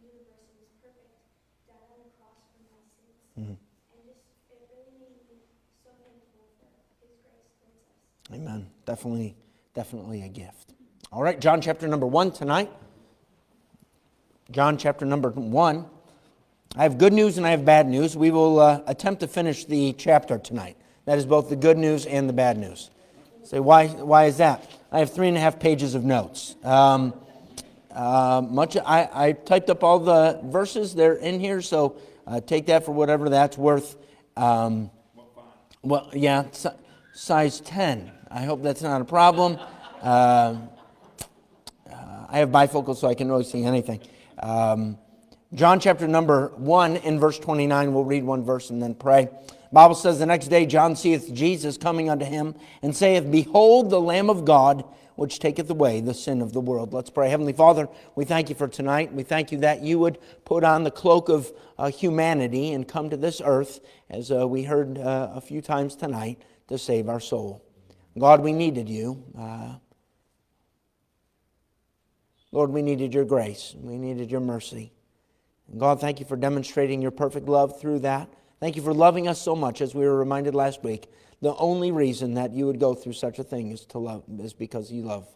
universe and was perfect, died on the cross for my sins. And just, it really made me so thankful for his grace towards us. Amen. Definitely a gift. All right, John chapter number 1 tonight. John chapter number 1. I have good news and I have bad news. We will attempt to finish the chapter tonight. That is both the good news and the bad news. Say, why is that? I have 3.5 pages of notes. I typed up all the verses. They're in here, so take that for whatever that's worth. Well, yeah, size 10. I hope that's not a problem. I have bifocals, so I can really see anything. John chapter number 1 in verse 29. We'll read one verse and then pray. Bible says, the next day John seeth Jesus coming unto him, and saith, Behold the Lamb of God, which taketh away the sin of the world. Let's pray. Heavenly Father, we thank you for tonight. We thank you that you would put on the cloak of humanity and come to this earth, as we heard a few times tonight, to save our soul. God, we needed you. Lord, we needed your grace. We needed your mercy. And God, thank you for demonstrating your perfect love through that. Thank you for loving us so much, as we were reminded last week. The only reason that you would go through such a thing is because you love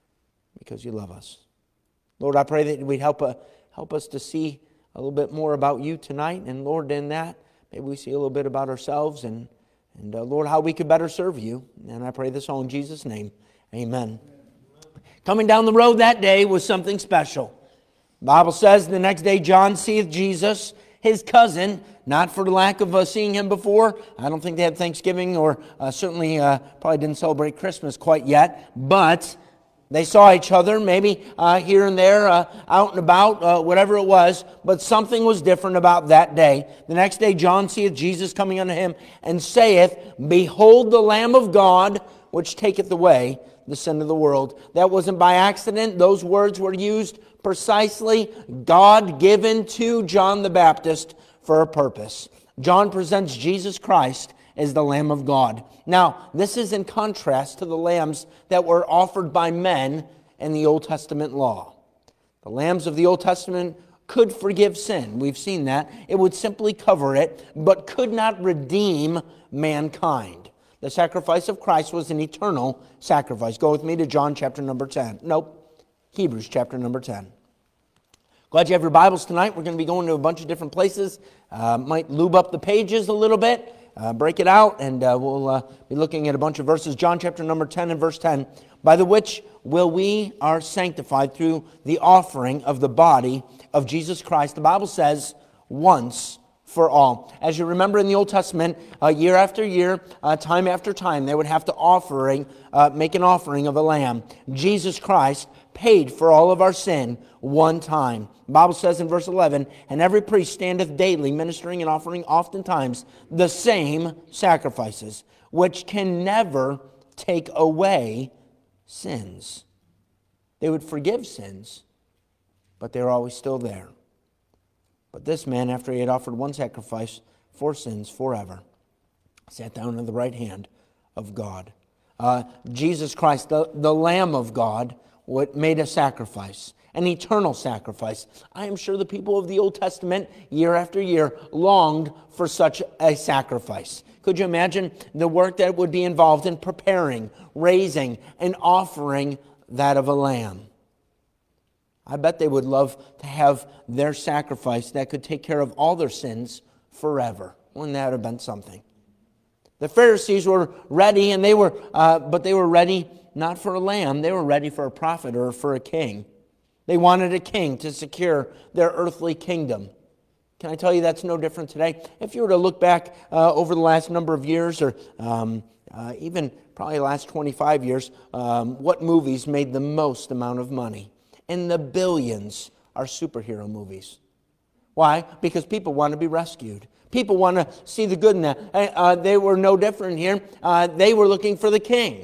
us. Lord, I pray that we'd help us to see a little bit more about you tonight. And Lord, in that, maybe we see a little bit about ourselves and Lord, how we could better serve you. And I pray this all in Jesus' name. Amen. Coming down the road that day was something special. The Bible says the next day John seeth Jesus, his cousin, not for the lack of seeing him before. I don't think they had Thanksgiving, or certainly probably didn't celebrate Christmas quite yet. But they saw each other, maybe here and there, out and about, whatever it was. But something was different about that day. The next day John seeth Jesus coming unto him, and saith, Behold the Lamb of God, which taketh away the sin of the world. That wasn't by accident. Those words were used precisely, God-given to John the Baptist for a purpose. John presents Jesus Christ as the Lamb of God. Now, this is in contrast to the lambs that were offered by men in the Old Testament law. The lambs of the Old Testament could forgive sin. We've seen that. It would simply cover it, but could not redeem mankind. The sacrifice of Christ was an eternal sacrifice. Go with me to John chapter number 10. Hebrews chapter number 10. Glad you have your Bibles tonight. We're going to be going to a bunch of different places. Might lube up the pages a little bit, break it out, and we'll be looking at a bunch of verses. John chapter number 10 and verse 10. By the which we are sanctified through the offering of the body of Jesus Christ. The Bible says, once for all. As you remember in the Old Testament, year after year, time after time, they would have to make an offering of a lamb. Jesus Christ paid for all of our sin one time. The Bible says in verse 11, and every priest standeth daily ministering and offering oftentimes the same sacrifices, which can never take away sins. They would forgive sins, but they're always still there. But this man, after he had offered one sacrifice for sins forever, sat down at the right hand of God. Jesus Christ, the Lamb of God, made a sacrifice, an eternal sacrifice. I am sure the people of the Old Testament, year after year, longed for such a sacrifice. Could you imagine the work that would be involved in preparing, raising, and offering that of a lamb? I bet they would love to have their sacrifice that could take care of all their sins forever. Wouldn't that have been something? The Pharisees were ready, and but they were ready not for a lamb. They were ready for a prophet or for a king. They wanted a king to secure their earthly kingdom. Can I tell you that's no different today? If you were to look back over the last number of years, or even probably the last 25 years, what movies made the most amount of money? In the billions are superhero movies. Why? Because people want to be rescued. People want to see the good in that. They were no different here. They were looking for the king.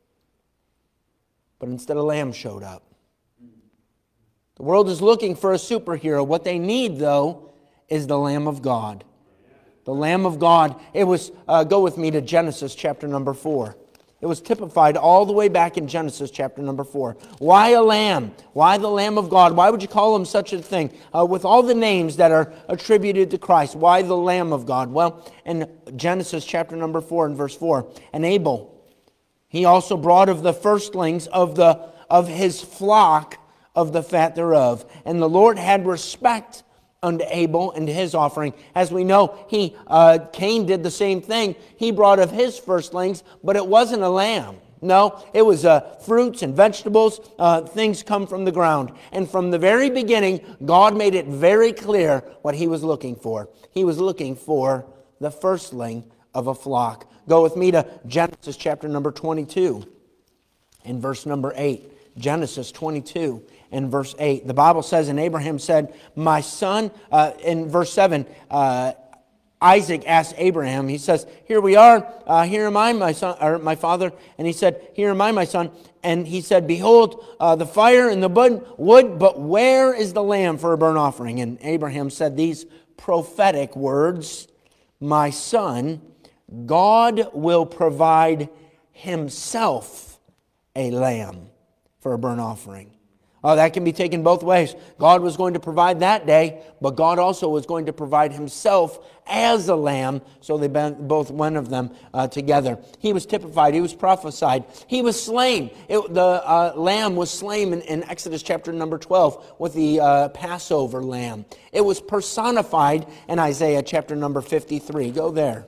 But instead, a lamb showed up. The world is looking for a superhero. What they need, though, is the Lamb of God. The Lamb of God. It was, go with me to Genesis chapter number 4. It was typified all the way back in Genesis chapter number 4. Why a lamb? Why the Lamb of God? Why would you call him such a thing? With all the names that are attributed to Christ, why the Lamb of God? Well, in Genesis chapter number 4 and verse 4, and Abel, he also brought of the firstlings of his flock of the fat thereof. And the Lord had respect unto Abel and his offering. As we know, Cain did the same thing. He brought of his firstlings, but it wasn't a lamb. No, it was fruits and vegetables. Things come from the ground. And from the very beginning, God made it very clear what he was looking for. He was looking for the firstling of a flock. Go with me to Genesis chapter number 22 and verse number 8. Genesis 22 and verse 8. The Bible says, and Abraham said, my son, in verse 7, Isaac asked Abraham, he says, here we are, here am I, my son, or my father. And he said, here am I, my son. And he said, behold, the fire and the wood, but where is the lamb for a burnt offering? And Abraham said these prophetic words, my son, God will provide himself a lamb for a burnt offering. Oh, that can be taken both ways. God was going to provide that day, but God also was going to provide himself as a lamb, so they both one of them together. He was typified. He was prophesied. He was slain. The lamb was slain in Exodus chapter number 12 with the Passover lamb. It was personified in Isaiah chapter number 53. Go there.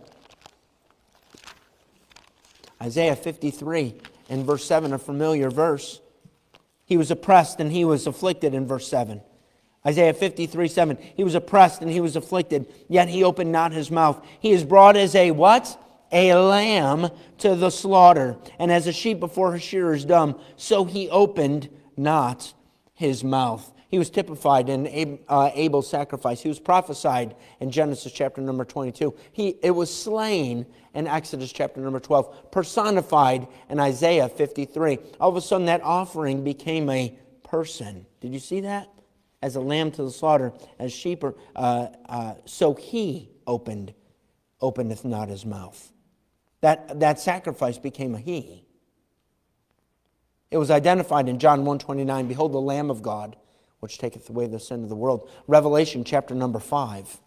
Isaiah 53 and verse 7, a familiar verse. He was oppressed and he was afflicted in verse 7. Isaiah 53, 7. He was oppressed and he was afflicted, yet he opened not his mouth. He is brought as a what? A lamb to the slaughter, and as a sheep before her shearers dumb, so he opened not his mouth. He was typified in Abel's sacrifice. He was prophesied in Genesis chapter number 22. It was slain in Exodus chapter number 12. Personified in Isaiah 53. All of a sudden that offering became a person. Did you see that? As a lamb to the slaughter, as sheep, so he openeth not his mouth. That sacrifice became a he. It was identified in John 1:29. Behold the Lamb of God, which taketh away the sin of the world. Revelation chapter number 5.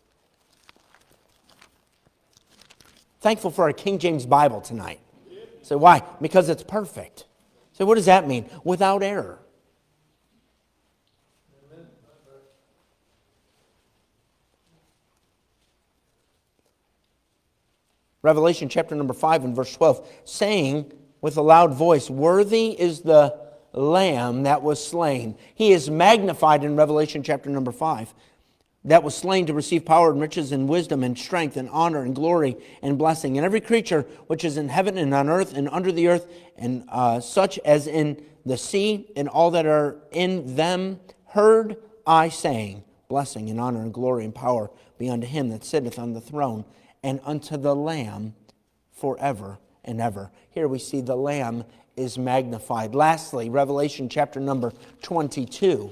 Thankful for our King James Bible tonight. So why? Because it's perfect. So what does that mean? Without error. Revelation chapter number 5 and verse 12, saying with a loud voice, worthy is the Lamb that was slain. He is magnified in Revelation chapter number 5. That was slain to receive power and riches and wisdom and strength and honor and glory and blessing. And every creature which is in heaven and on earth and under the earth and such as in the sea and all that are in them heard I saying, blessing and honor and glory and power be unto him that sitteth on the throne and unto the Lamb forever and ever. Here we see the Lamb is magnified. Lastly, Revelation chapter number 22.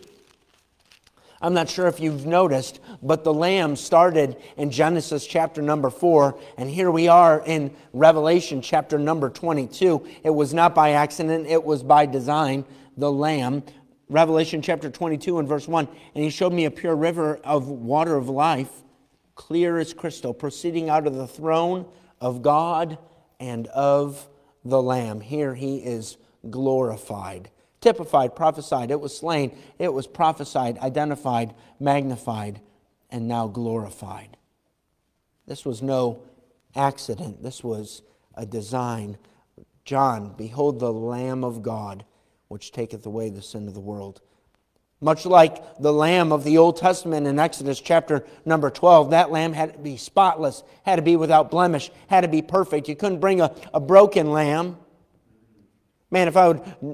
I'm not sure if you've noticed, but the Lamb started in Genesis chapter number 4, and here we are in Revelation chapter number 22. It was not by accident, it was by design, the Lamb. Revelation chapter 22 and verse 1, and he showed me a pure river of water of life, clear as crystal, proceeding out of the throne of God and of the Lamb. Here he is glorified. Typified, prophesied, it was slain, it was prophesied, identified, magnified, and now glorified. This was no accident. This was a design. John, behold the Lamb of God, which taketh away the sin of the world. Much like the lamb of the Old Testament in Exodus chapter number 12, that lamb had to be spotless, had to be without blemish, had to be perfect. You couldn't bring a broken lamb. Man, if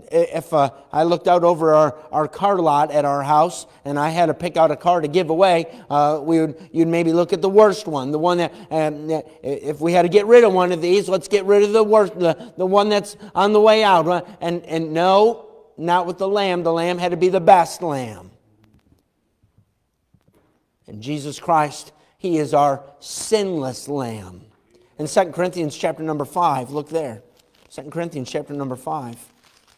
I looked out over our car lot at our house and I had to pick out a car to give away, you'd maybe look at the worst one, the one that if we had to get rid of one of these, let's get rid of the worst, the one that's on the way out. And no, not with the lamb. The lamb had to be the best lamb. And Jesus Christ, he is our sinless lamb. In 2 Corinthians chapter number 5, look there. 2 Corinthians chapter number 5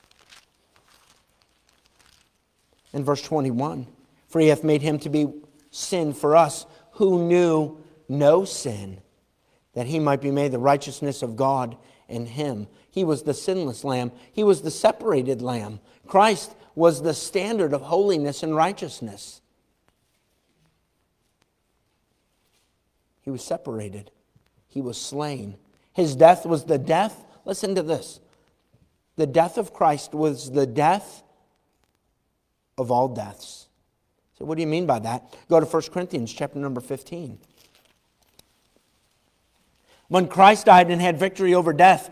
and verse 21. For he hath made him to be sin for us who knew no sin, that he might be made the righteousness of God in him. He was the sinless lamb. He was the separated lamb. Christ was the standard of holiness and righteousness. He was separated. He was slain. His death was the death. Listen to this. The death of Christ was the death of all deaths. So what do you mean by that? Go to 1 Corinthians chapter number 15. When Christ died and had victory over death,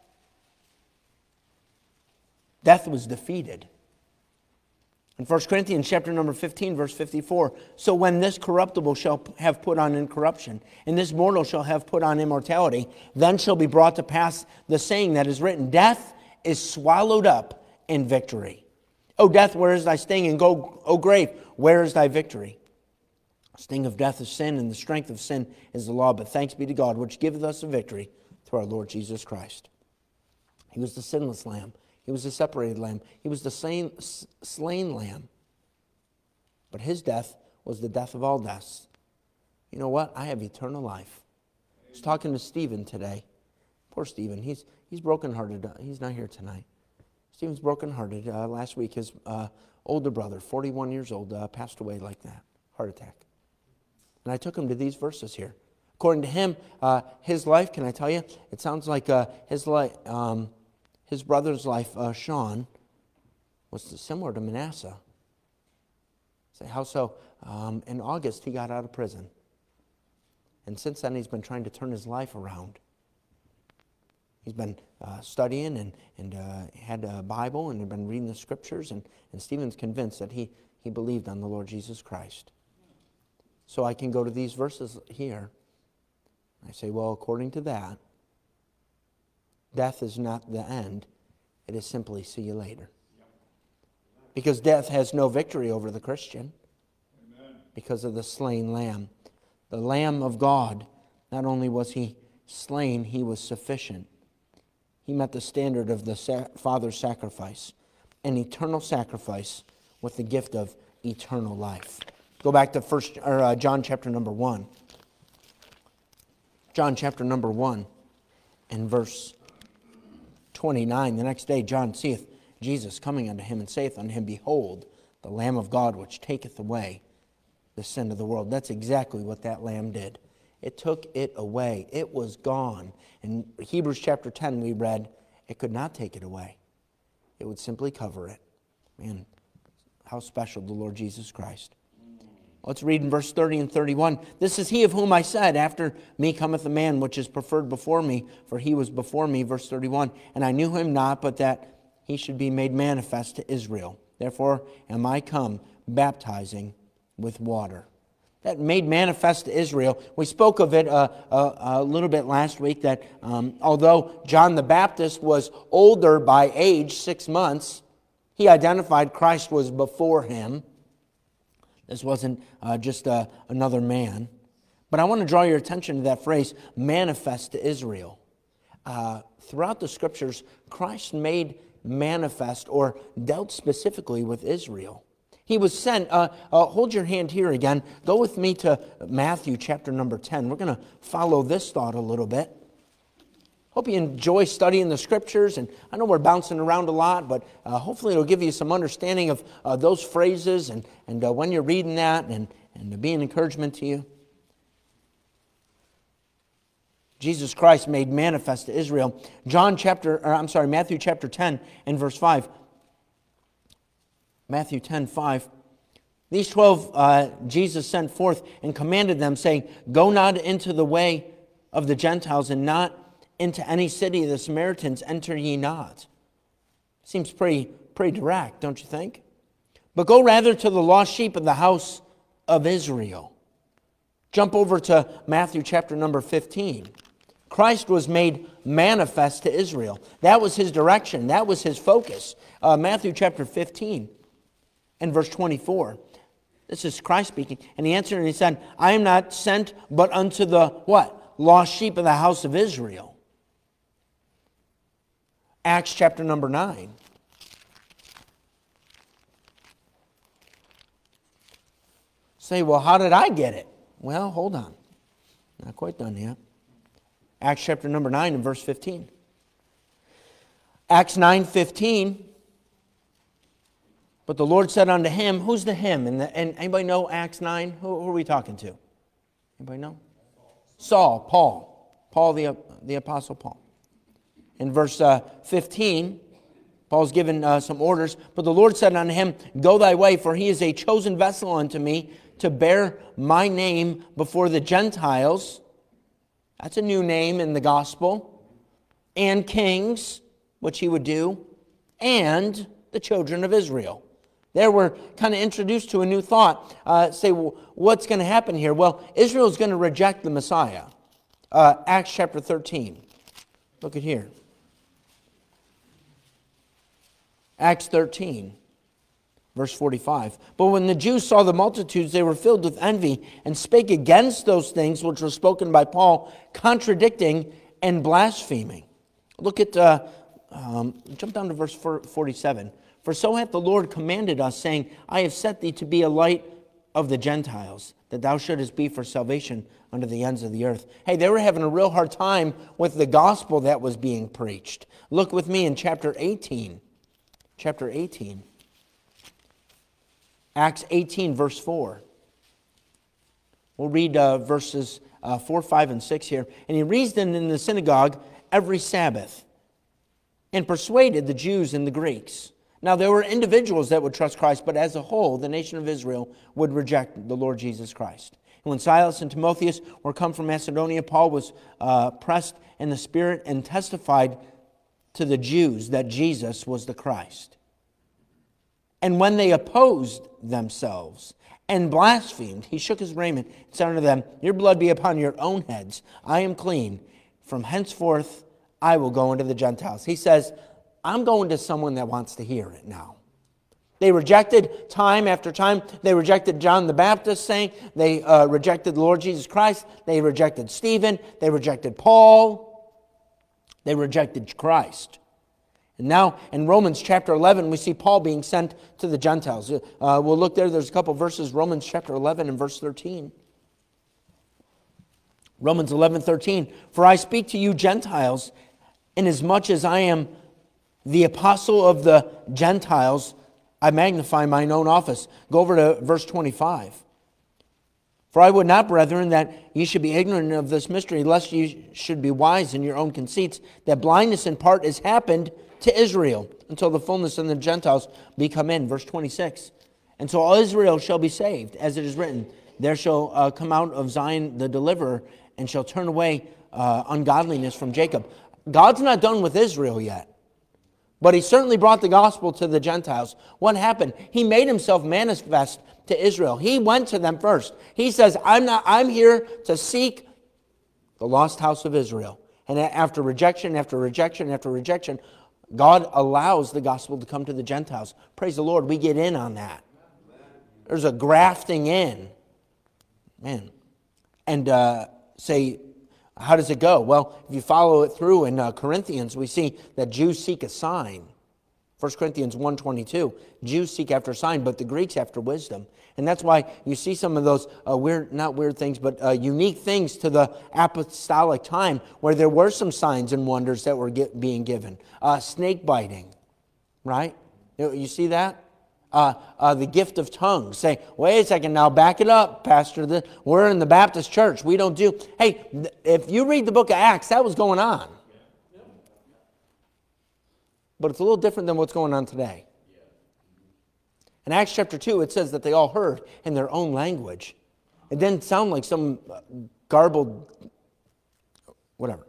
death was defeated. In 1 Corinthians chapter number 15, verse 54, so when this corruptible shall have put on incorruption, and this mortal shall have put on immortality, then shall be brought to pass the saying that is written, death is swallowed up in victory. O death, where is thy sting? And go, O grave, where is thy victory? The sting of death is sin, and the strength of sin is the law. But thanks be to God, which giveth us a victory through our Lord Jesus Christ. He was the sinless lamb. He was the separated lamb. He was the slain lamb. But his death was the death of all deaths. You know what? I have eternal life. I was talking to Stephen today. Poor Stephen. He's brokenhearted. He's not here tonight. Stephen's brokenhearted. Last week, his older brother, 41 years old, passed away like that. Heart attack. And I took him to these verses here. According to him, his life, can I tell you? It sounds like his life... his brother's life, Sean, was similar to Manasseh. Say, how so? In August, he got out of prison. And since then, he's been trying to turn his life around. He's been studying and had a Bible and had been reading the Scriptures. And Stephen's convinced that he believed on the Lord Jesus Christ. So I can go to these verses here. I say, well, according to that, death is not the end. It is simply see you later. Because death has no victory over the Christian. Amen. Because of the slain lamb. The Lamb of God, not only was he slain, he was sufficient. He met the standard of the Father's sacrifice. An eternal sacrifice with the gift of eternal life. Go back to John chapter number 1. John chapter number 1 and verse 29, the next day John seeth Jesus coming unto him and saith unto him, behold, the Lamb of God which taketh away the sin of the world. That's exactly what that Lamb did. It took it away. It was gone. In Hebrews chapter 10 we read, it could not take it away. It would simply cover it. Man, how special the Lord Jesus Christ. Let's read in verse 30 and 31. This is he of whom I said, after me cometh a man which is preferred before me, for he was before me. Verse 31, and I knew him not, but that he should be made manifest to Israel. Therefore am I come, baptizing with water. That made manifest to Israel. We spoke of it a little bit last week, that although John the Baptist was older by age, 6 months, he identified Christ was before him. This wasn't just another man. But I want to draw your attention to that phrase, manifest to Israel. Throughout the Scriptures, Christ made manifest or dealt specifically with Israel. He was sent, hold your hand here again, go with me to Matthew chapter number 10. We're going to follow this thought a little bit. Hope you enjoy studying the Scriptures, and I know we're bouncing around a lot, but hopefully it'll give you some understanding of those phrases and when you're reading that and to be an encouragement to you. Jesus Christ made manifest to Israel. Matthew chapter 10 and verse 5. Matthew 10:5. These 12 Jesus sent forth and commanded them, saying, go not into the way of the Gentiles, and not into any city of the Samaritans enter ye not. Seems pretty direct, don't you think? But go rather to the lost sheep of the house of Israel. Jump over to Matthew chapter number 15. Christ was made manifest to Israel. That was his direction. That was his focus. Matthew chapter 15 and verse 24. This is Christ speaking. And he answered and he said, I am not sent but unto the what? Lost sheep of the house of Israel. Acts chapter number 9. Say, well, how did I get it? Well, hold on. Not quite done yet. Acts chapter number 9 and verse 15. Acts 9:15. But the Lord said unto him, who's the him? And anybody know Acts 9? Who are we talking to? Anybody know? Saul, Paul. Paul, the Apostle Paul. In verse 15, Paul's given some orders. But the Lord said unto him, go thy way, for he is a chosen vessel unto me to bear my name before the Gentiles. That's a new name in the gospel. And kings, which he would do, and the children of Israel. There we're kind of introduced to a new thought. Say, well, what's going to happen here? Well, Israel's going to reject the Messiah. Acts chapter 13. Look at here. Acts 13, verse 45. But when the Jews saw the multitudes, they were filled with envy and spake against those things which were spoken by Paul, contradicting and blaspheming. Look at, jump down to verse 47. For so hath the Lord commanded us, saying, I have set thee to be a light of the Gentiles, that thou shouldest be for salvation unto the ends of the earth. Hey, they were having a real hard time with the gospel that was being preached. Look with me in chapter 18. Chapter 18. Acts 18, verse 4. We'll read verses 4, 5, and 6 here. And he reasoned in the synagogue every Sabbath and persuaded the Jews and the Greeks. Now, there were individuals that would trust Christ, but as a whole, the nation of Israel would reject the Lord Jesus Christ. And when Silas and Timotheus were come from Macedonia, Paul was pressed in the Spirit and testified to the Jews that Jesus was the Christ. And when they opposed themselves and blasphemed, he shook his raiment and said unto them, your blood be upon your own heads. I am clean. From henceforth I will go into the Gentiles. He says, I'm going to someone that wants to hear it now. They rejected time after time. They rejected John the Baptist saying. They rejected the Lord Jesus Christ. They rejected Stephen. They rejected Paul. They rejected Christ. And now in Romans chapter 11, we see Paul being sent to the Gentiles. We'll look there. There's a couple verses. Romans chapter 11 and verse 13. Romans 11:13. For I speak to you Gentiles, inasmuch as I am the apostle of the Gentiles, I magnify mine own office. Go over to verse 25. For I would not, brethren, that ye should be ignorant of this mystery, lest ye should be wise in your own conceits, that blindness in part is happened to Israel, until the fullness of the Gentiles be come in. Verse 26. And so all Israel shall be saved, as it is written, there shall come out of Zion the deliverer, and shall turn away ungodliness from Jacob. God's not done with Israel yet. But he certainly brought the gospel to the Gentiles. What happened? He made himself manifest to Israel. He went to them first. He says, I'm here to seek the lost house of Israel. And after rejection, after rejection, after rejection, God allows the gospel to come to the Gentiles. Praise the Lord, we get in on that. There's a grafting in. Man. And say, how does it go? Well, if you follow it through in Corinthians, we see that Jews seek a sign. 1 Corinthians 1:22, Jews seek after a sign, but the Greeks after wisdom. And that's why you see some of those unique things to the apostolic time, where there were some signs and wonders that were being given. Snake biting, right? You see that? The gift of tongues. Say, wait a second now, back it up, Pastor. We're in the Baptist church. We don't do... Hey, if you read the book of Acts, that was going on. But it's a little different than what's going on today. In Acts chapter 2, it says that they all heard in their own language. It didn't sound like some garbled... whatever.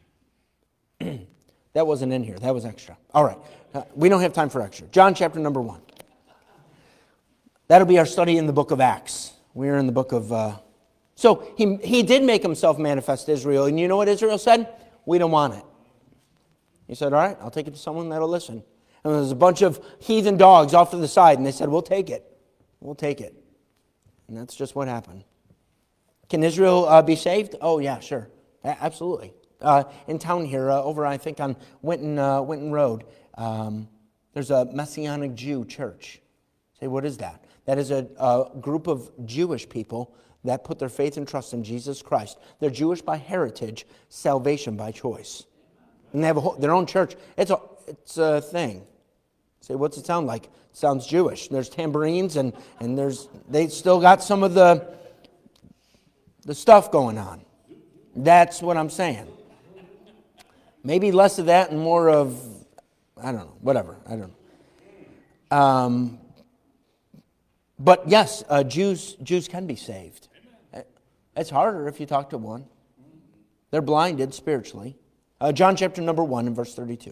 That wasn't in here. That was extra. All right. We don't have time for extra. John chapter number 1. That'll be our study in the book of Acts. We're in the book of... So he did make himself manifest to Israel. And you know what Israel said? We don't want it. He said, all right, I'll take it to someone that'll listen. And there's a bunch of heathen dogs off to the side. And they said, we'll take it. We'll take it. And that's just what happened. Can Israel be saved? Oh, yeah, sure. Absolutely. in town here, over I think on Winton Road, there's a Messianic Jew church. Say, what is that? That is a group of Jewish people that put their faith and trust in Jesus Christ. They're Jewish by heritage, salvation by choice. And they have their own church. It's a thing. Say, what's it sound like? It sounds Jewish. There's tambourines and they still got some of the stuff going on. That's what I'm saying. Maybe less of that and more of, I don't know, whatever. I don't know. But yes, Jews can be saved. It's harder if you talk to one. They're blinded spiritually. John chapter number 1 and verse 32.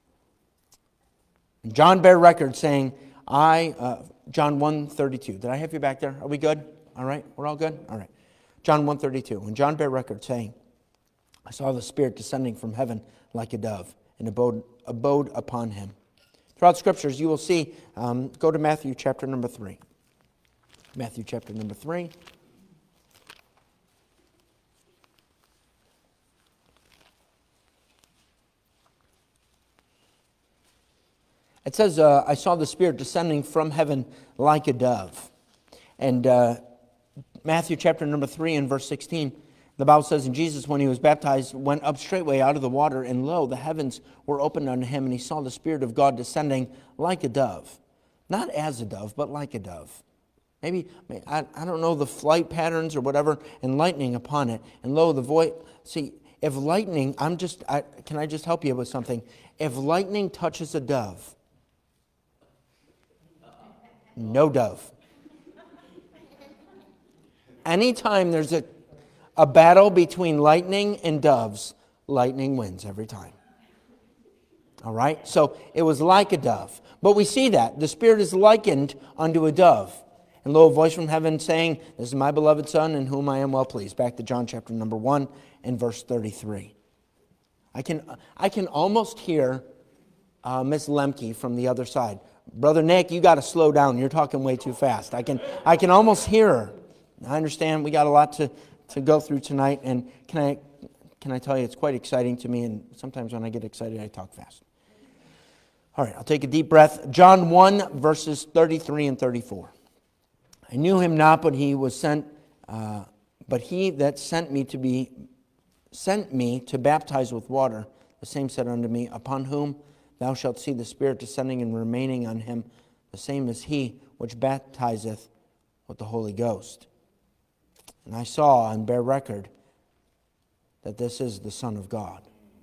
And John bare record saying, John 1:32. Did I have you back there? Are we good? All right? We're all good? All right. John 1:32. And John bare record saying, I saw the Spirit descending from heaven like a dove and abode upon him. Throughout Scriptures, you will see, go to Matthew chapter number 3. Matthew chapter number 3. It says, I saw the Spirit descending from heaven like a dove. And Matthew chapter number 3 and verse 16, the Bible says, and Jesus, when he was baptized, went up straightway out of the water, and lo, the heavens were opened unto him, and he saw the Spirit of God descending like a dove. Not as a dove, but like a dove. Maybe, I don't know the flight patterns or whatever, and lightning upon it. And lo, the voice. See, if lightning, can I just help you with something? If lightning touches a dove, no dove. Anytime there's a battle between lightning and doves, lightning wins every time. All right? So it was like a dove. But we see that. The Spirit is likened unto a dove. And lo, a voice from heaven saying, this is my beloved Son, in whom I am well pleased. Back to John chapter number 1 and verse 33. I can almost hear Miss Lemke from the other side. Brother Nick, you got to slow down. You're talking way too fast. I can almost hear her. I understand we got a lot to go through tonight, and can I tell you, it's quite exciting to me, and sometimes when I get excited, I talk fast. All right, I'll take a deep breath. John 1, verses 33 and 34. I knew him not, but he was sent, but he that sent me to baptize with water, the same said unto me, upon whom thou shalt see the Spirit descending and remaining on him, the same is he which baptizeth with the Holy Ghost. And I saw and bear record that this is the Son of God.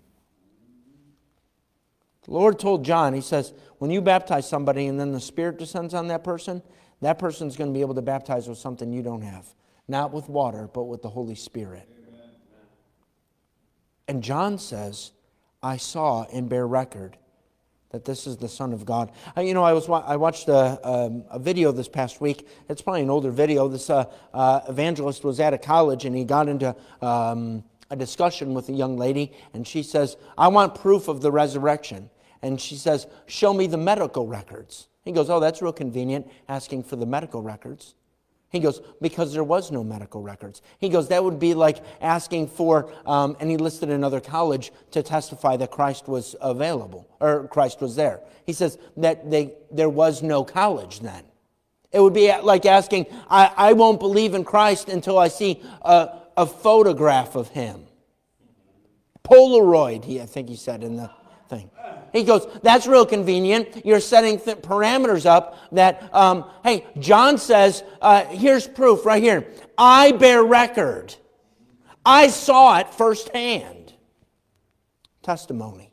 The Lord told John, he says, when you baptize somebody and then the Spirit descends on that person's going to be able to baptize with something you don't have. Not with water, but with the Holy Spirit. Amen. And John says, I saw and bear record that this is the Son of God. I watched a video this past week. It's probably an older video. This evangelist was at a college, and he got into a discussion with a young lady, and she says, I want proof of the resurrection. And she says, show me the medical records. He goes, oh, that's real convenient, asking for the medical records. He goes, because there was no medical records. He goes, that would be like asking for, and he listed another college to testify that Christ was available, or Christ was there. He says that there was no college then. It would be like asking, I won't believe in Christ until I see a photograph of him. Polaroid, I think he said in the thing. He goes, that's real convenient. You're setting parameters up that, hey, John says, here's proof right here. I bear record. I saw it firsthand. Testimony.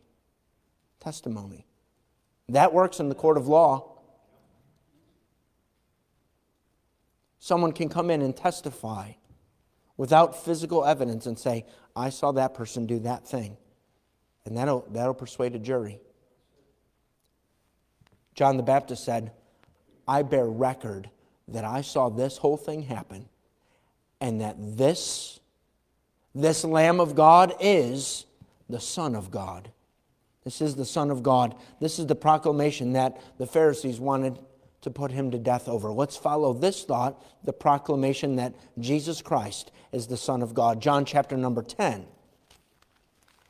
That works in the court of law. Someone can come in and testify without physical evidence and say, I saw that person do that thing. And that'll persuade a jury. John the Baptist said, I bear record that I saw this whole thing happen, and that this Lamb of God is the Son of God. This is the Son of God. This is the proclamation that the Pharisees wanted to put him to death over. Let's follow this thought, the proclamation that Jesus Christ is the Son of God. John chapter number 10.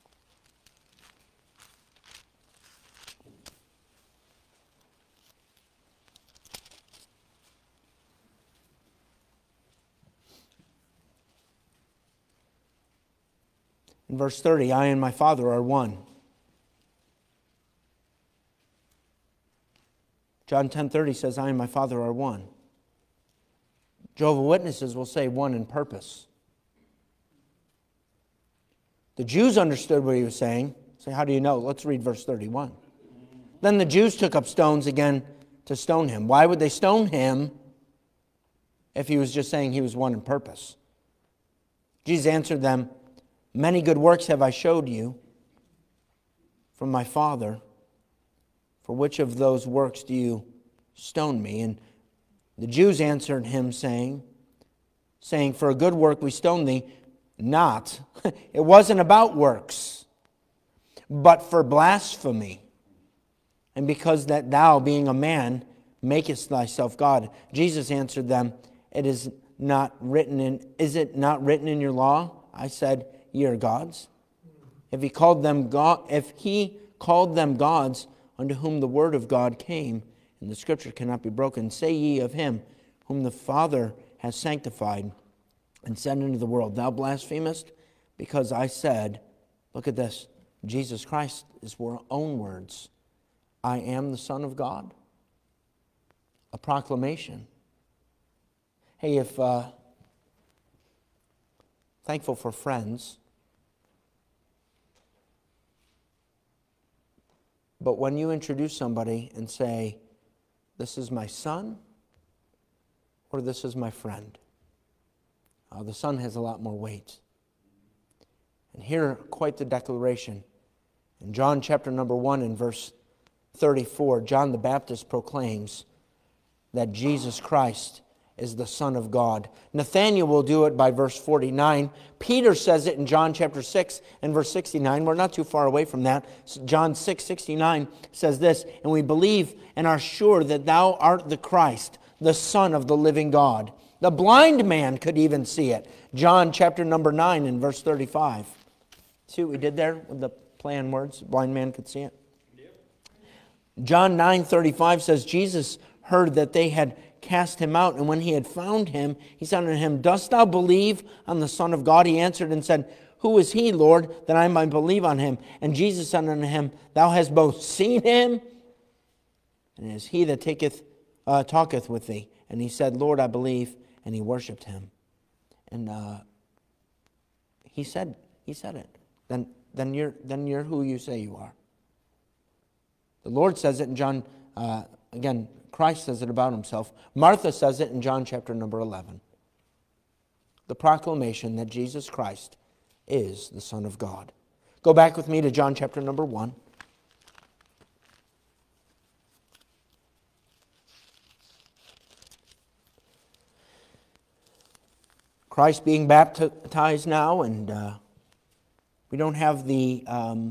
In verse 30, I and my Father are one. John 10:30 says, I and my Father are one. Jehovah's Witnesses will say one in purpose. The Jews understood what he was saying. Say, how do you know? Let's read verse 31. Then the Jews took up stones again to stone him. Why would they stone him if he was just saying he was one in purpose? Jesus answered them, many good works have I showed you from my Father. For which of those works do you stone me? And the Jews answered him, saying, for a good work we stone thee, not. It wasn't about works, but for blasphemy. And because that thou, being a man, makest thyself God. Jesus answered them, is it not written in your law? I said, ye are gods. If he called them gods, unto whom the word of God came, and the scripture cannot be broken, say ye of him whom the Father has sanctified and sent into the world, thou blasphemest, because I said, look at this, Jesus Christ is our own words, I am the Son of God. A proclamation. Hey, if thankful for friends, but when you introduce somebody and say, this is my son, or this is my friend, the son has a lot more weight. And here, quite the declaration. In John chapter number 1 and verse 34, John the Baptist proclaims that Jesus Christ is the Son of God. Nathanael will do it by verse 49. Peter says it in John chapter 6 and verse 69. We're not too far away from that. John 6:69 says this, and we believe and are sure that thou art the Christ, the Son of the living God. The blind man could even see it. John chapter number 9 and verse 35. See what we did there with the play on words? The blind man could see it. John 9:35 says, Jesus heard that they had cast him out, and when he had found him, he said unto him, dost thou believe on the Son of God? He answered and said, who is he, Lord, that I might believe on him? And Jesus said unto him, thou hast both seen him, and it is he that talketh with thee. And he said, Lord, I believe, and he worshipped him. And he said it. Then you're who you say you are. The Lord says it in John, again, Christ says it about himself. Martha says it in John chapter number 11. The proclamation that Jesus Christ is the Son of God. Go back with me to John chapter number 1. Christ being baptized now, and we don't have the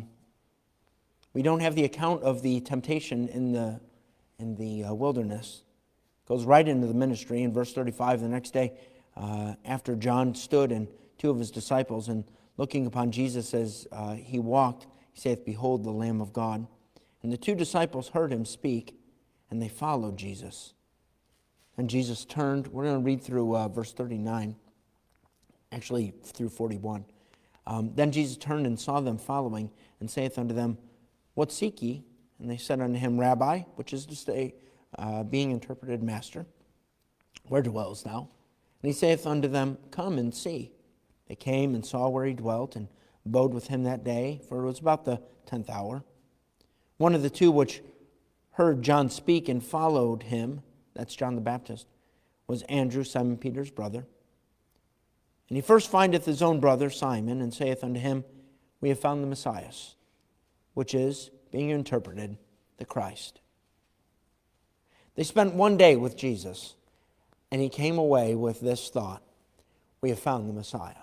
account of the temptation in the wilderness. It goes right into the ministry. In verse 35, the next day, after John stood and two of his disciples, and looking upon Jesus as he walked, he saith, behold the Lamb of God. And the two disciples heard him speak, and they followed Jesus. And Jesus turned. We're going to read through verse 39, actually through 41. Then Jesus turned and saw them following, and saith unto them, what seek ye? And they said unto him, Rabbi, which is to say, being interpreted, Master, where dwellest thou? And he saith unto them, come and see. They came and saw where he dwelt, and abode with him that day, for it was about the 10th hour. One of the two which heard John speak and followed him, that's John the Baptist, was Andrew, Simon Peter's brother. And he first findeth his own brother Simon, and saith unto him, we have found the Messiah, which is, being interpreted, the Christ. They spent one day with Jesus, and he came away with this thought, we have found the Messiah.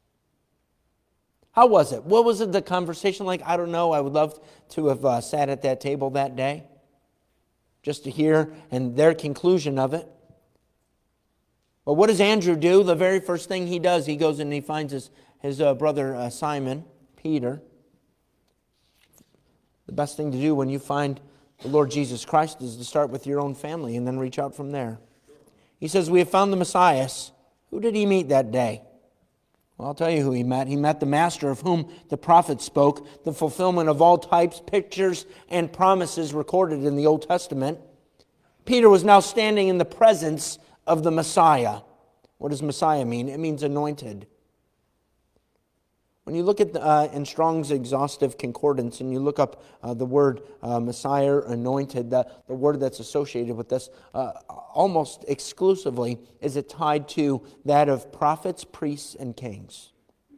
How was it? What was the conversation like? I don't know. I would love to have sat at that table that day, just to hear and their conclusion of it. But what does Andrew do? The very first thing he does, he goes and he finds his brother Simon, Peter. The best thing to do when you find the Lord Jesus Christ is to start with your own family and then reach out from there. He says, we have found the Messiah. Who did he meet that day? Well, I'll tell you who he met. He met the Master of whom the prophets spoke, the fulfillment of all types, pictures, and promises recorded in the Old Testament. Peter was now standing in the presence of the Messiah. What does Messiah mean? It means anointed. When you look at in Strong's exhaustive concordance and you look up the word Messiah, anointed, the word that's associated with this almost exclusively is it tied to that of prophets, priests, and kings.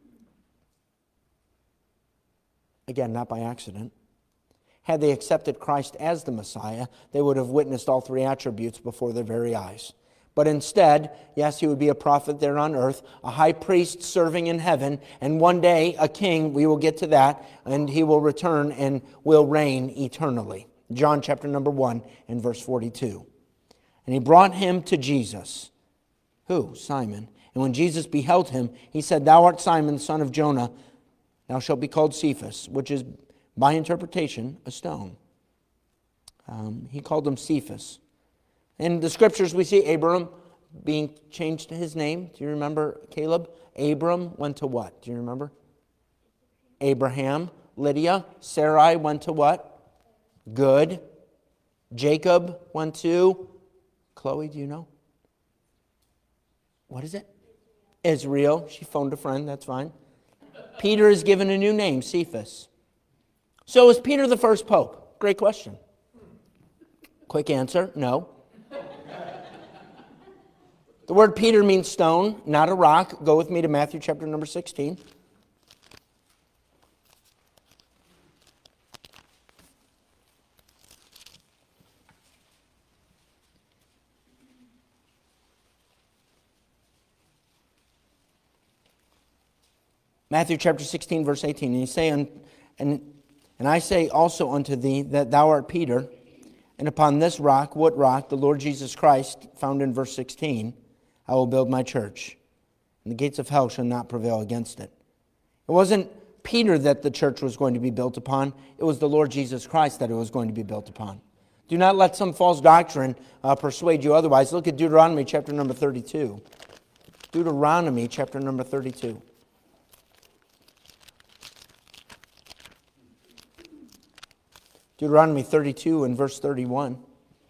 Again, not by accident. Had they accepted Christ as the Messiah, they would have witnessed all three attributes before their very eyes. But instead, yes, he would be a prophet there on earth, a high priest serving in heaven, and one day a king, we will get to that, and he will return and will reign eternally. John chapter number 1 and verse 42. And he brought him to Jesus. Who? Simon. And when Jesus beheld him, he said, Thou art Simon, son of Jonah. Thou shalt be called Cephas, which is, by interpretation, a stone. He called him Cephas. In the scriptures, we see Abram being changed to his name. Do you remember Caleb? Abram went to what? Do you remember? Abraham. Lydia. Sarai went to what? Good. Jacob went to? Chloe, do you know? What is it? Israel. She phoned a friend, that's fine. Peter is given a new name, Cephas. So is Peter the first pope? Great question. Quick answer, no. The word Peter means stone, not a rock. Go with me to Matthew chapter number 16. Matthew chapter 16, verse 18. And you say, and I say also unto thee that thou art Peter, and upon this rock, what rock? The Lord Jesus Christ, found in verse 16, I will build my church, and the gates of hell shall not prevail against it. It wasn't Peter that the church was going to be built upon. It was the Lord Jesus Christ that it was going to be built upon. Do not let some false doctrine persuade you otherwise. Look at Deuteronomy chapter number 32. Deuteronomy chapter number 32. Deuteronomy 32 and verse 31.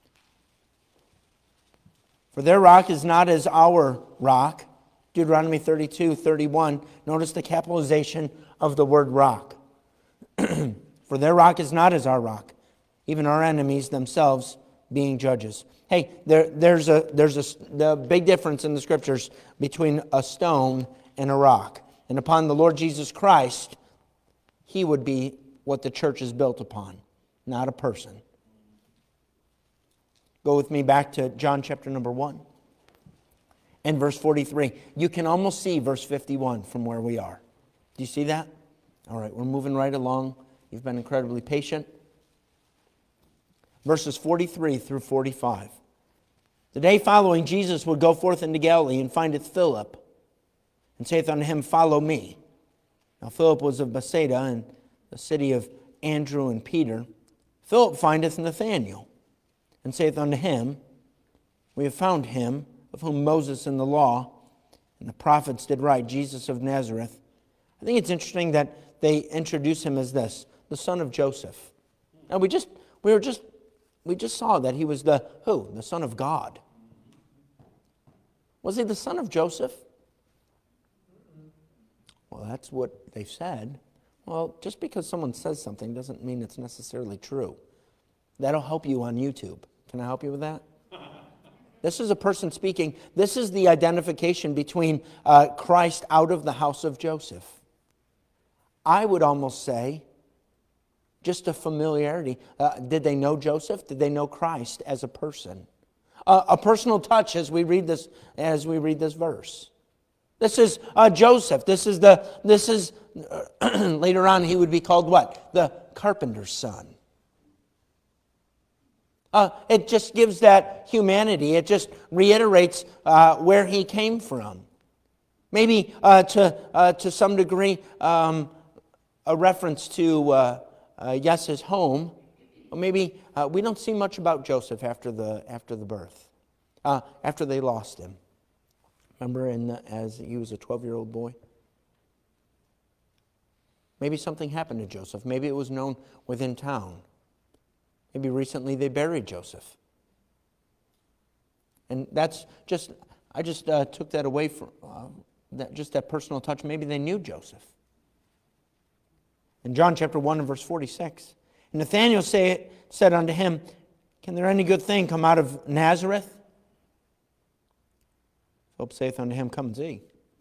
For their rock is not as our rock. Deuteronomy 32, 31. Notice the capitalization of the word rock. For their rock is not as our rock, even our enemies themselves being judges. Hey, there's the big difference in the scriptures between a stone and a rock. And upon the Lord Jesus Christ, he would be what the church is built upon, not a person. Go with me back to John chapter number 1 and verse 43. You can almost see verse 51 from where we are. Do you see that? All right, we're moving right along. You've been incredibly patient. Verses 43 through 45. The day following, Jesus would go forth into Galilee and findeth Philip, and saith unto him, Follow me. Now Philip was of Bethsaida, and the city of Andrew and Peter. Philip findeth Nathanael, and saith unto him, We have found him, of whom Moses in the law and the prophets did write, Jesus of Nazareth. I think it's interesting that they introduce him as this, the son of Joseph. Now we just saw that he was the who? The son of God. Was he the son of Joseph? Well, that's what they said. Well, just because someone says something doesn't mean it's necessarily true. That'll help you on YouTube. Can I help you with that? This is a person speaking. This is the identification between Christ out of the house of Joseph. I would almost say, just a familiarity. Did they know Joseph? Did they know Christ as a person? A personal touch as we read this verse. This is Joseph. This is later on he would be called what? The carpenter's son. It just gives that humanity. It just reiterates where he came from. Maybe to some degree a reference to his home. Or maybe we don't see much about Joseph after the birth, after they lost him. Remember, as he was a 12-year-old boy, Maybe something happened to Joseph. Maybe it was known within town. Maybe recently they buried Joseph. And that's just, I just took that away from, that personal touch. Maybe they knew Joseph. In John chapter 1 and verse 46, and Nathanael said unto him, Can there any good thing come out of Nazareth? Philip saith unto him, Come and see.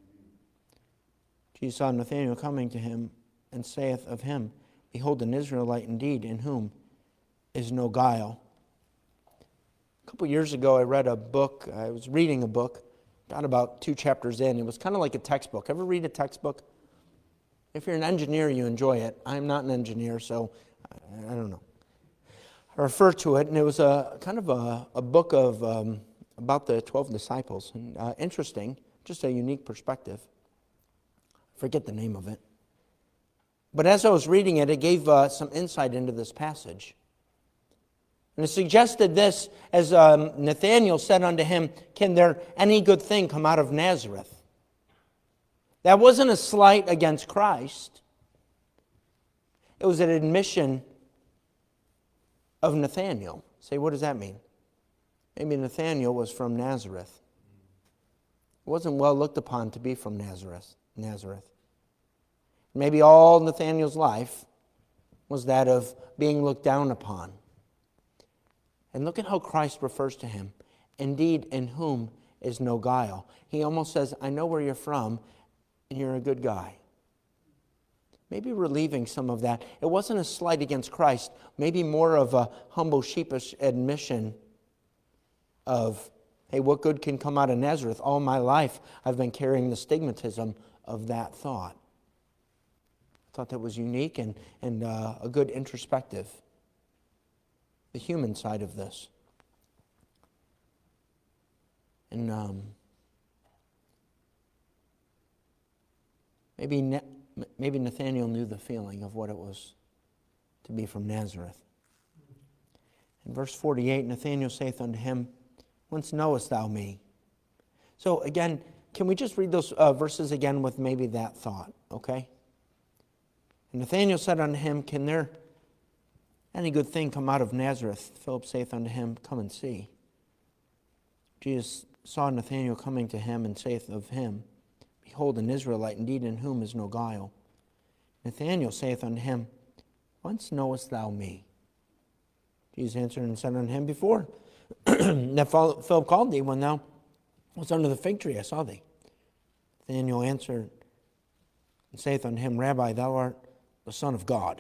Jesus saw Nathanael coming to him, and saith of him, Behold, an Israelite indeed, in whom is no guile. A couple years ago, I read a book. I was reading a book, got about 2 chapters in. It was kind of like a textbook. Ever read a textbook? If you're an engineer, you enjoy it. I'm not an engineer, so I don't know. I refer to it, and it was a kind of a book of about the 12 disciples. And, interesting, just a unique perspective. I forget the name of it. But as I was reading it, it gave some insight into this passage. And it suggested this, as Nathanael said unto him, Can there any good thing come out of Nazareth? That wasn't a slight against Christ. It was an admission of Nathanael. Say, what does that mean? Maybe Nathanael was from Nazareth. It wasn't well looked upon to be from Nazareth. Maybe all Nathanael's life was that of being looked down upon. And look at how Christ refers to him. Indeed, in whom is no guile. He almost says, I know where you're from, and you're a good guy. Maybe relieving some of that. It wasn't a slight against Christ. Maybe more of a humble, sheepish admission of, hey, what good can come out of Nazareth? All my life, I've been carrying the stigmatism of that thought. I thought that was unique and a good introspective. The human side of this. And maybe Nathanael knew the feeling of what it was to be from Nazareth. In verse 48, Nathanael saith unto him, Whence knowest thou me? So again, can we just read those verses again with maybe that thought, okay? And Nathanael said unto him, Can there any good thing come out of Nazareth? Philip saith unto him, Come and see. Jesus saw Nathanael coming to him, and saith of him, Behold, an Israelite indeed, in whom is no guile. Nathanael saith unto him, Whence knowest thou me? Jesus answered and said unto him, Before that Philip called thee, when thou wast under the fig tree, I saw thee. Nathanael answered and saith unto him, Rabbi, thou art the Son of God.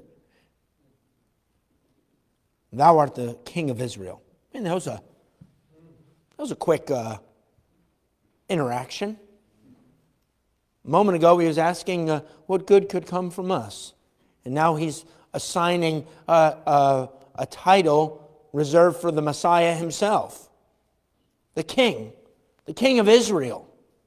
Thou art the King of Israel. Man, that was a quick interaction. A moment ago he was asking what good could come from us. And now he's assigning a title reserved for the Messiah himself. The King of Israel.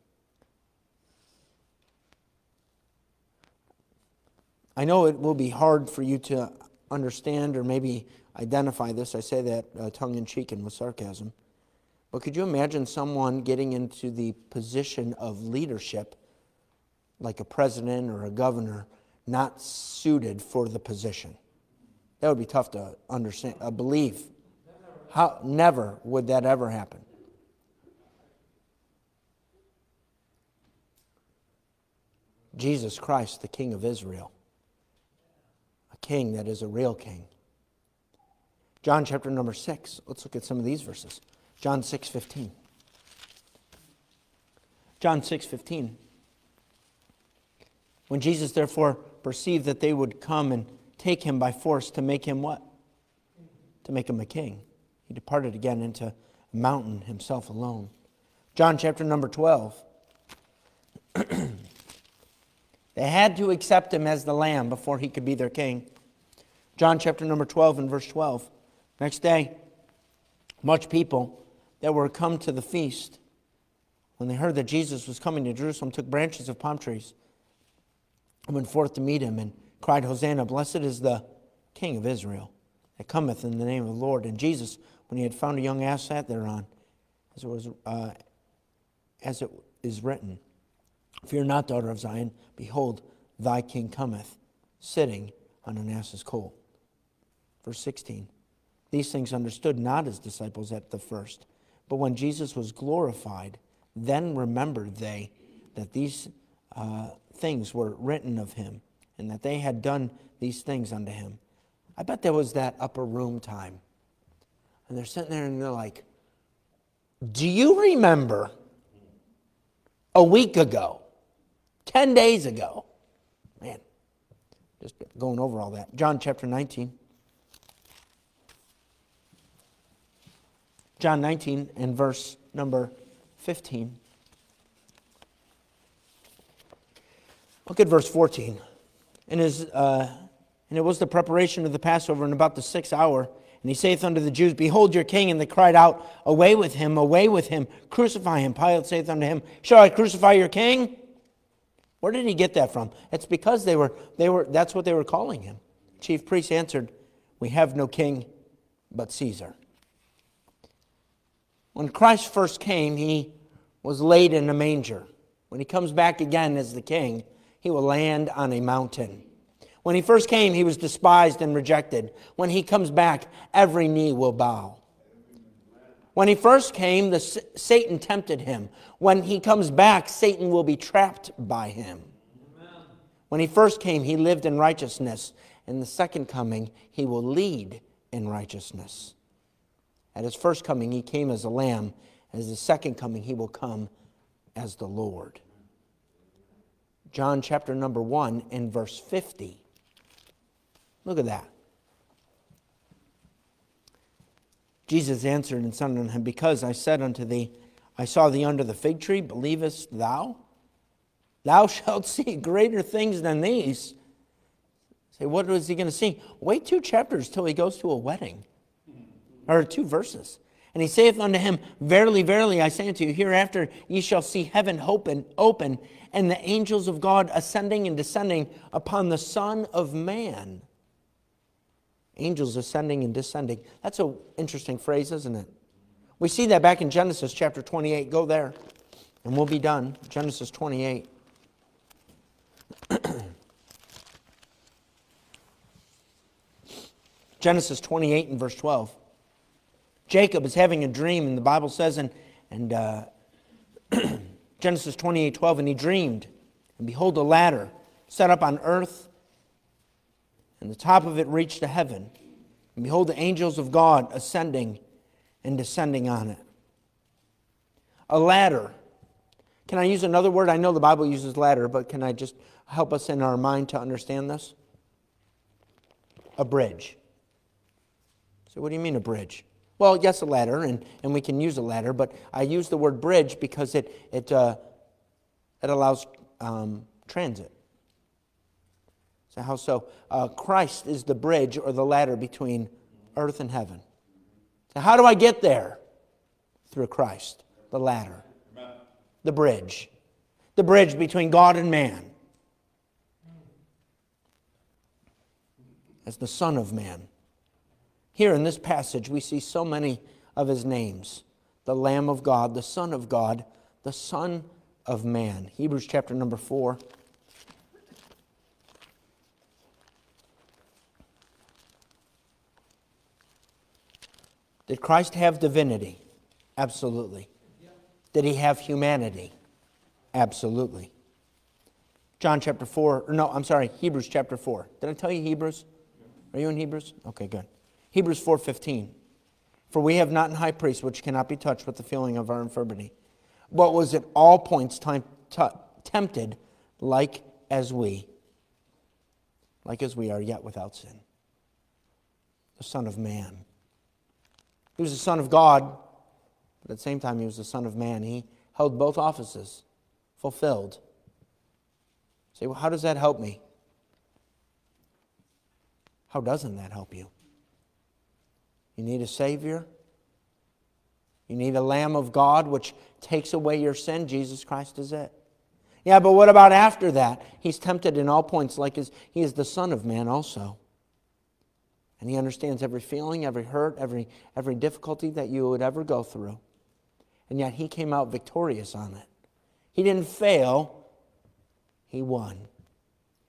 I know it will be hard for you to understand or maybe identify this. I say that tongue-in-cheek and with sarcasm. But could you imagine someone getting into the position of leadership, like a president or a governor, not suited for the position? That would be tough to understand, believe. Never would that ever happen. Jesus Christ, the King of Israel. A king that is a real king. John chapter number 6. Let's look at some of these verses. John 6:15. John 6:15. When Jesus therefore perceived that they would come and take him by force to make him what? To make him a king. He departed again into a mountain himself alone. John chapter number 12. They had to accept him as the Lamb before he could be their king. John chapter number 12 and verse 12. Next day, much people that were come to the feast, when they heard that Jesus was coming to Jerusalem, took branches of palm trees and went forth to meet him and cried, Hosanna, blessed is the King of Israel that cometh in the name of the Lord. And Jesus, when he had found a young ass, sat thereon, as it is written, Fear not, daughter of Zion, behold, thy king cometh, sitting on an ass's colt. Verse 16. These things understood not his disciples at the first, but when Jesus was glorified, then remembered they that these things were written of him, and that they had done these things unto him. I bet there was that upper room time. And they're sitting there and they're like, do you remember a week ago, 10 days ago? Man, just going over all that. John chapter 19. John 19 and verse number 15. Look at verse 14. And it was the preparation of the Passover, and about the 6th hour. And he saith unto the Jews, Behold your king. And they cried out, Away with him, crucify him. Pilate saith unto him, Shall I crucify your king? Where did he get that from? It's because that's what they were calling him. Chief priest answered, We have no king but Caesar. When Christ first came, he was laid in a manger. When he comes back again as the king, he will land on a mountain. When he first came, he was despised and rejected. When he comes back, every knee will bow. When he first came, Satan tempted him. When he comes back, Satan will be trapped by him. Amen. When he first came, he lived in righteousness. In the second coming, he will lead in righteousness. At his first coming, he came as a lamb. As his second coming, he will come as the Lord. John chapter number 1 and verse 50. Look at that. Jesus answered and said unto him, Because I said unto thee, I saw thee under the fig tree, believest thou? Thou shalt see greater things than these. Say, what is he going to see? Wait 2 chapters till he goes to a wedding. Or 2 verses. And he saith unto him, Verily, verily, I say unto you, hereafter ye shall see heaven open, and the angels of God ascending and descending upon the Son of Man. Angels ascending and descending. That's an interesting phrase, isn't it? We see that back in Genesis chapter 28. Go there, and we'll be done. Genesis 28. Genesis 28 and verse 12. Jacob is having a dream, and the Bible says in Genesis 28:12, and he dreamed, and behold, a ladder set up on earth, and the top of it reached to heaven. And behold, the angels of God ascending and descending on it. A ladder. Can I use another word? I know the Bible uses ladder, but can I just help us in our mind to understand this? A bridge. So what do you mean a bridge? Well, yes, a ladder, and we can use a ladder, but I use the word bridge because it allows transit. So how so? Christ is the bridge or the ladder between earth and heaven. So how do I get there? Through Christ, the ladder, the bridge between God and man. As the Son of Man. Here in this passage, we see so many of his names. The Lamb of God, the Son of God, the Son of Man. Hebrews chapter number 4. Did Christ have divinity? Absolutely. Did he have humanity? Absolutely. Hebrews chapter 4. Did I tell you Hebrews? Are you in Hebrews? Okay, good. Hebrews 4:15. For we have not an high priest which cannot be touched with the feeling of our infirmity, but was at all points tempted like as we are, yet without sin. The Son of Man. He was the Son of God, but at the same time he was the Son of Man. He held both offices, fulfilled. Say, well, how does that help me? How doesn't that help you? You need a Savior. You need a Lamb of God which takes away your sin. Jesus Christ is it. Yeah, but what about after that? He's tempted in all points like he is the Son of Man also. And he understands every feeling, every hurt, every difficulty that you would ever go through. And yet he came out victorious on it. He didn't fail. He won.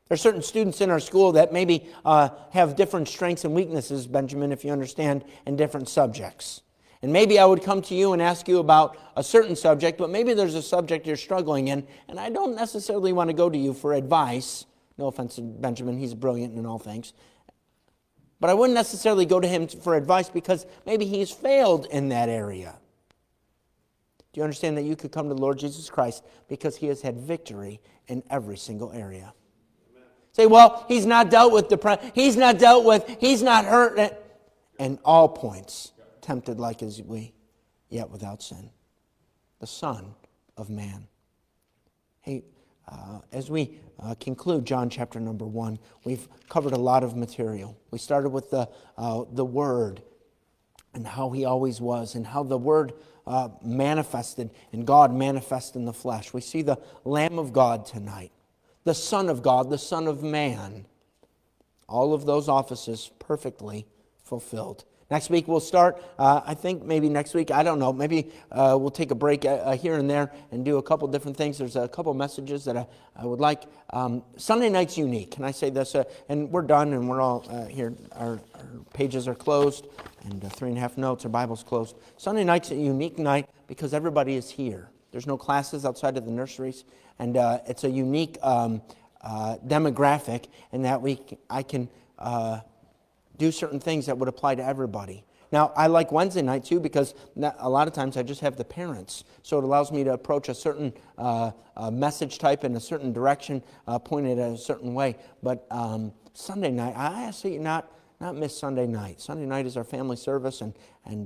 There are certain students in our school that maybe have different strengths and weaknesses, Benjamin, if you understand, in different subjects. And maybe I would come to you and ask you about a certain subject, but maybe there's a subject you're struggling in, and I don't necessarily want to go to you for advice. No offense to Benjamin, he's brilliant in all things. But I wouldn't necessarily go to him for advice because maybe he's failed in that area. Do you understand that you could come to the Lord Jesus Christ because he has had victory in every single area? Amen. Say, well, he's not dealt with depression. He's not hurt. And all points, tempted like as we, yet without sin. The Son of Man. Hey, as we conclude John chapter number 1, we've covered a lot of material. We started with the Word and how he always was, and how the Word manifested, and God manifest in the flesh. We see the Lamb of God tonight, the Son of God, the Son of Man. All of those offices perfectly fulfilled. Next week we'll start, I think maybe next week, I don't know, maybe we'll take a break here and there and do a couple different things. There's a couple messages that I would like. Sunday night's unique. Can I say this? And we're done and we're all here. Our pages are closed and 3.5 notes, our Bible's closed. Sunday night's a unique night because everybody is here. There's no classes outside of the nurseries, and it's a unique demographic in that I can do certain things that would apply to everybody. Now, I like Wednesday night too because a lot of times I just have the parents. So it allows me to approach a certain message type in a certain direction, pointed at a certain way. But Sunday night, I ask that you not miss Sunday night. Sunday night is our family service, and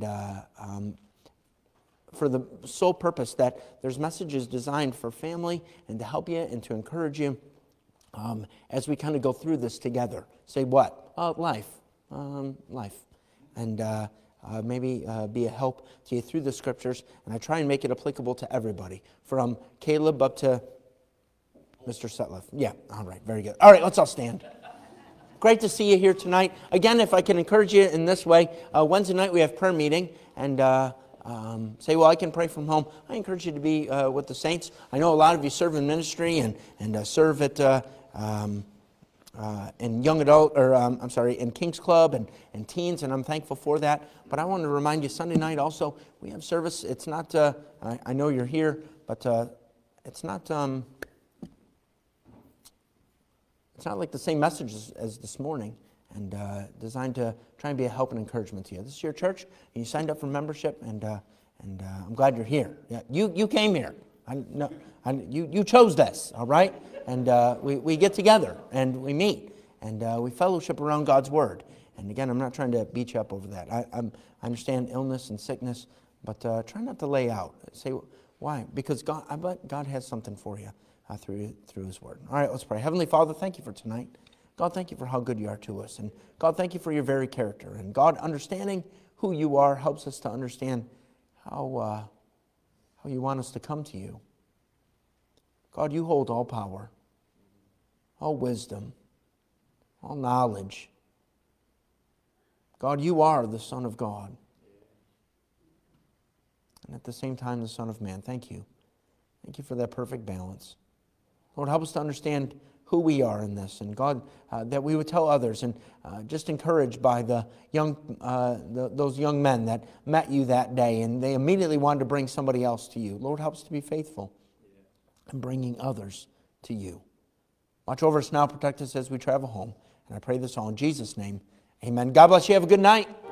for the sole purpose that there's messages designed for family and to help you and to encourage you as we kind of go through this together. Say what? Life. Life. And maybe be a help to you through the Scriptures. And I try and make it applicable to everybody, from Caleb up to Mr. Sutliff. Yeah, all right, very good. All right, let's all stand. Great to see you here tonight. Again, if I can encourage you in this way, Wednesday night we have prayer meeting, and say, well, I can pray from home. I encourage you to be with the saints. I know a lot of you serve in ministry and serve at in young adult, in King's Club and teens, and I'm thankful for that. But I want to remind you, Sunday night also, we have service. It's not, I know you're here, but it's not like the same message as this morning, and designed to try and be a help and encouragement to you. This is your church, and you signed up for membership, and I'm glad you're here. Yeah, you came here. You chose this, all right? And we get together, and we meet, and we fellowship around God's Word. And again, I'm not trying to beat you up over that. I understand illness and sickness, but try not to lay out. Say, why? Because God has something for you through His Word. All right, let's pray. Heavenly Father, thank you for tonight. God, thank you for how good you are to us. And God, thank you for your very character. And God, understanding who you are helps us to understand how you want us to come to you. God, you hold all power, all wisdom, all knowledge. God, you are the Son of God. And at the same time, the Son of Man. Thank you. Thank you for that perfect balance. Lord, help us to understand who we are in this. And God, that we would tell others, and just encouraged by those young men that met you that day, and they immediately wanted to bring somebody else to you. Lord, help us to be faithful in bringing others to you. Watch over us now, protect us as we travel home. And I pray this all in Jesus' name. Amen. God bless you. Have a good night.